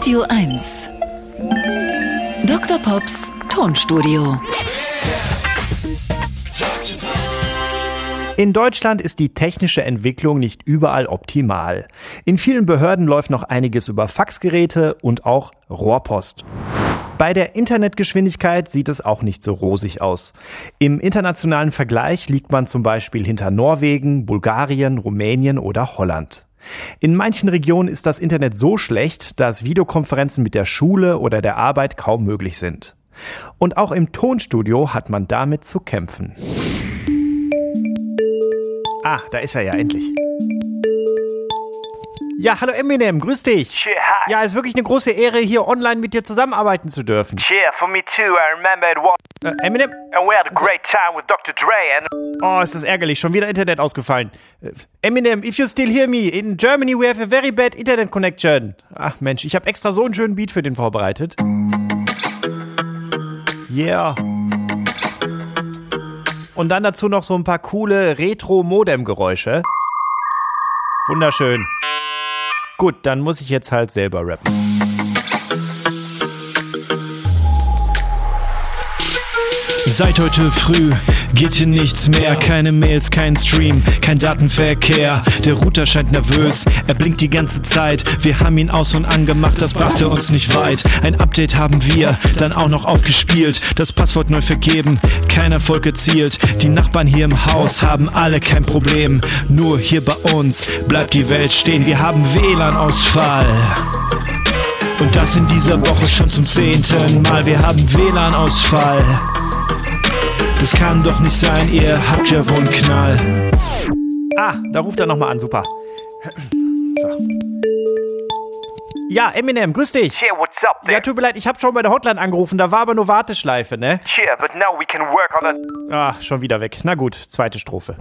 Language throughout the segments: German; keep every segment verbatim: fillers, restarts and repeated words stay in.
Radio eins. Doktor Pops Tonstudio. In Deutschland ist die technische Entwicklung nicht überall optimal. In vielen Behörden läuft noch einiges über Faxgeräte und auch Rohrpost. Bei der Internetgeschwindigkeit sieht es auch nicht so rosig aus. Im internationalen Vergleich liegt man zum Beispiel hinter Norwegen, Bulgarien, Rumänien oder Holland. In manchen Regionen ist das Internet so schlecht, dass Videokonferenzen mit der Schule oder der Arbeit kaum möglich sind. Und auch im Tonstudio hat man damit zu kämpfen. Ah, da ist er ja endlich. Ja, hallo Eminem, grüß dich. Cheer, hi. Ja, ist wirklich eine große Ehre, hier online mit dir zusammenarbeiten zu dürfen. Cheer, for me too. I remember it was. Äh, Eminem? And we had a great time with Doktor Dre and... Oh, ist das ärgerlich, schon wieder Internet ausgefallen. Äh, Eminem, if you still hear me, in Germany we have a very bad internet connection. Ach Mensch, ich habe extra so einen schönen Beat für den vorbereitet. Yeah. Und dann dazu noch so ein paar coole Retro-Modem-Geräusche. Wunderschön. Gut, dann muss ich jetzt halt selber rappen. Seit heute früh geht hier nichts mehr, keine Mails, kein Stream, kein Datenverkehr. Der Router scheint nervös, er blinkt die ganze Zeit. Wir haben ihn aus und angemacht, das brachte uns nicht weit. Ein Update haben wir dann auch noch aufgespielt, das Passwort neu vergeben, kein Erfolg erzielt. Die Nachbarn hier im Haus haben alle kein Problem, nur hier bei uns bleibt die Welt stehen. Wir haben W L A N-Ausfall. Und das in dieser Woche schon zum zehnten Mal. Wir haben W L A N-Ausfall. Das kann doch nicht sein, ihr habt ja wohl einen Knall. Ah, da ruft er nochmal an, super. So. Ja, Eminem, grüß dich. Cheer, what's up there? Ja, tut mir leid, ich habe schon bei der Hotline angerufen, da war aber nur Warteschleife, ne? Cheer, but now we can work on it. Ah, schon wieder weg. Na gut, zweite Strophe.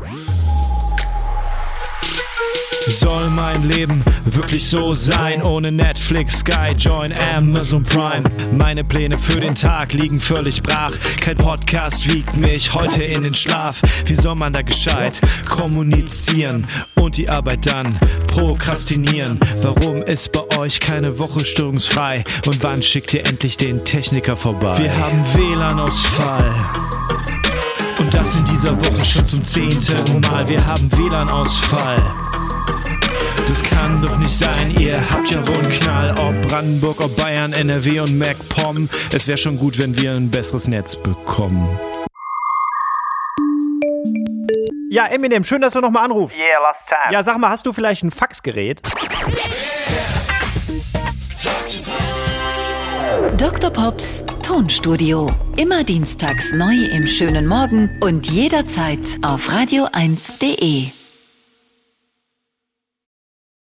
Soll mein Leben wirklich so sein? Ohne Netflix, Sky, Join, Amazon Prime. Meine Pläne für den Tag liegen völlig brach. Kein Podcast wiegt mich heute in den Schlaf. Wie soll man da gescheit kommunizieren und die Arbeit dann prokrastinieren? Warum ist bei euch keine Woche störungsfrei? Und wann schickt ihr endlich den Techniker vorbei? Wir haben W L A N-Ausfall. Und das in dieser Woche schon zum zehnten Mal. Wir haben W L A N-Ausfall. Das kann doch nicht sein, ihr habt ja wohl einen Knall. Ob Brandenburg, ob Bayern, N R W und MacPom. Es wäre schon gut, wenn wir ein besseres Netz bekommen. Ja, Eminem, schön, dass du nochmal anrufst. Yeah, last time. Ja, sag mal, hast du vielleicht ein Faxgerät? Doktor Pops Tonstudio. Immer dienstags neu im schönen Morgen und jederzeit auf radio eins punkt de.